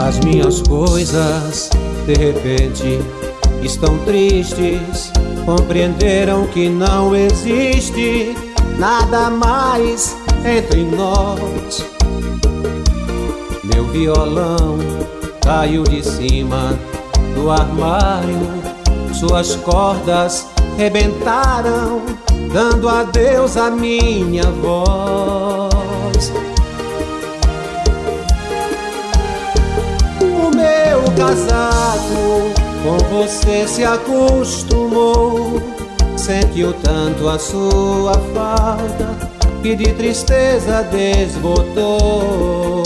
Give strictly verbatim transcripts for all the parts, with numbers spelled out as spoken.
As minhas coisas, de repente, estão tristes. Compreenderam que não existe nada mais entre nós. Meu violão caiu de cima do armário, suas cordas rebentaram, dando adeus à minha voz. O meu casaco com você se acostumou, sentiu tanto a sua falta que de tristeza desbotou.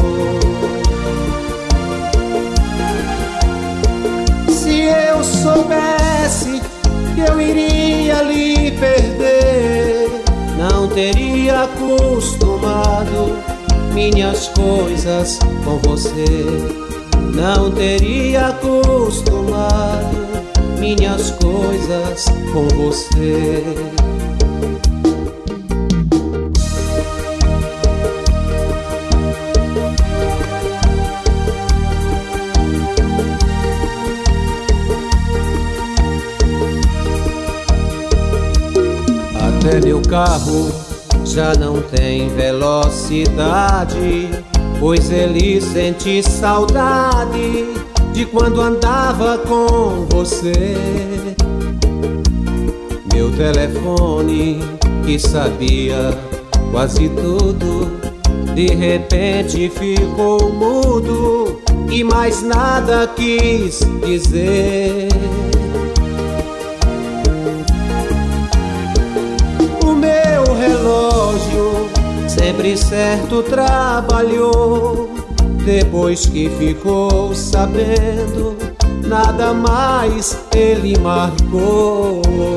Se eu soubesse que eu iria lhe perder, não teria acostumado minhas coisas com você. Não teria acostumado minhas coisas com você. Até meu carro já não tem velocidade, pois ele sente saudade de quando andava com você. Meu telefone, que sabia quase tudo, de repente ficou mudo e mais nada quis dizer. O meu relógio, sempre certo, trabalhou. Depois que ficou sabendo, nada mais ele marcou.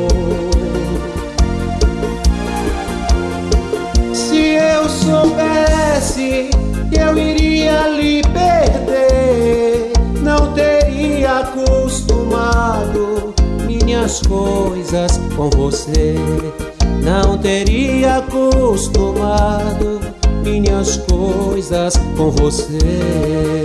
Se eu soubesse que eu iria lhe perder, não teria acostumado minhas coisas com você. Não teria acostumado minhas coisas com você.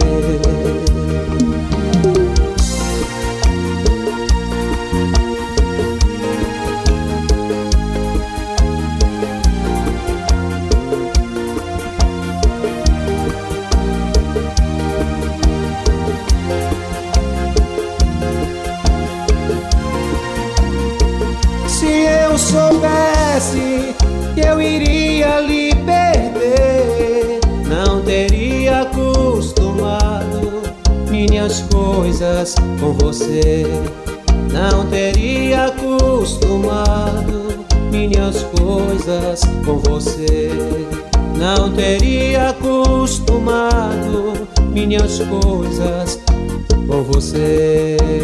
Se eu soubesse que eu iria lhe perder, não teria acostumado minhas coisas com você. Não teria acostumado minhas coisas com você. Não teria acostumado minhas coisas com você.